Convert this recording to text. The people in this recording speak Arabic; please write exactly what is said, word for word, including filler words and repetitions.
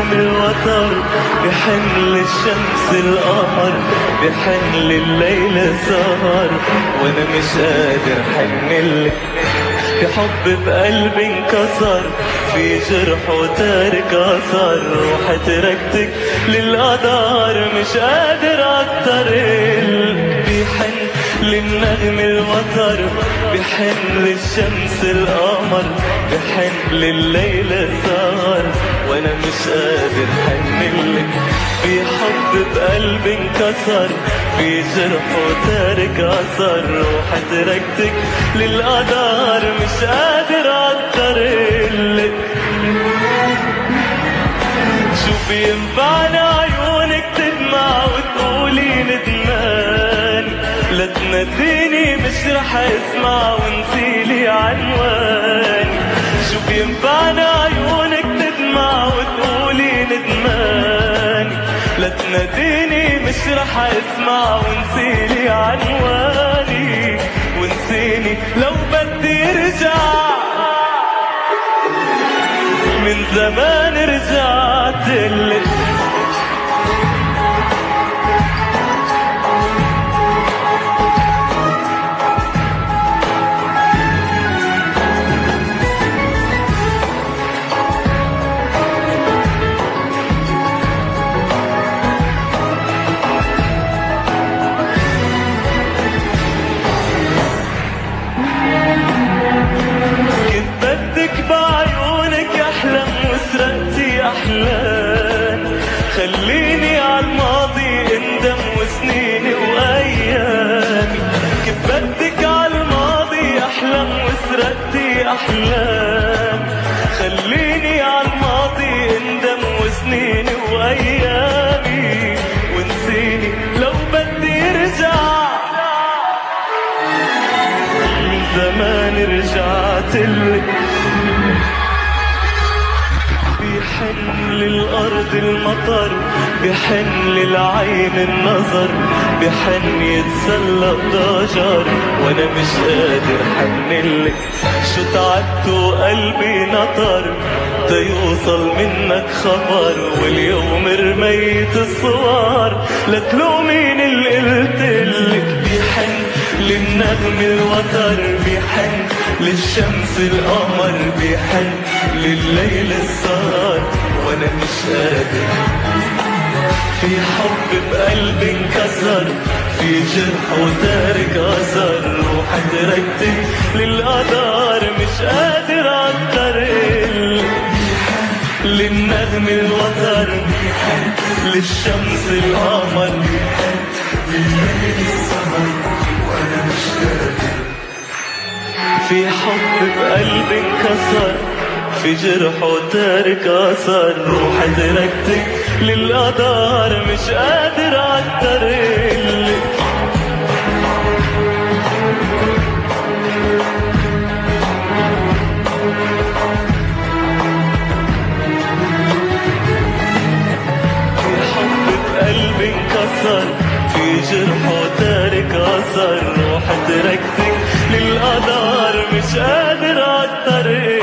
للنغم الوتر، بحن للشمس القمر، بحن لليل سهر، وانا مش قادر حنلك. في حب بقلبي انكسر، في جرح وتارك اثر، روحي تركتك للقدر مش قادر اكتر. بيحن للنغم الوتر، بحن للشمس القمر، بحن لليل السهر، وانا مش قادر حنلك. في حب بقلبي انكسر، في جرح وتارك اثر، روحي تركتك للقدر مش قادر اكتر. شو بينفعنا عيونك تدمع وتقولي ندمان، لا تناديني مش رح اسمع ونسيلي عنواني. شو بينفعنا عيونك تدمع وتقولي ندمان، لا تناديني مش رح اسمع ونسيلي عنواني. ونسيني لو بدي ارجع من زمان رجعت لك. بعيونك احلم وسرقتي احلام، خليني عالماضي اندم وسنيني وايامي. كيف بدك عالماضي احلم وسرقتي احلام، خليني عالماضي اندم وسنيني وايامي. ونسيني لو بدي ارجع من زمان رجعت لك. بحن للأرض المطر، بحن للعين النظر، بحن يتسلق ضجر، وانا مش قادر حنلك. شو تعبت وقلبي نطر تيوصل منك خبر، واليوم رميت الصور لا تلومين اللي قلتلك. بحن للنغم الوتر، بحن للشمس القمر، بحن لليل السهر، وانا مش قادر. في حب بقلبي انكسر، في جرح وتارك اثر، روحي تركتك للقدر مش قادر اكتر. للنغم الوتر، للشمس القمر، لليل السهر، وانا مش قادر. في حب بقلبي انكسر، في جرح وتارك اثر، روحي تركتك للقدر مش قادر اكتر. في حب بقلبي انكسر، في جرح وتارك اثر، روحي تركتك للقدر مش قادر اكتر.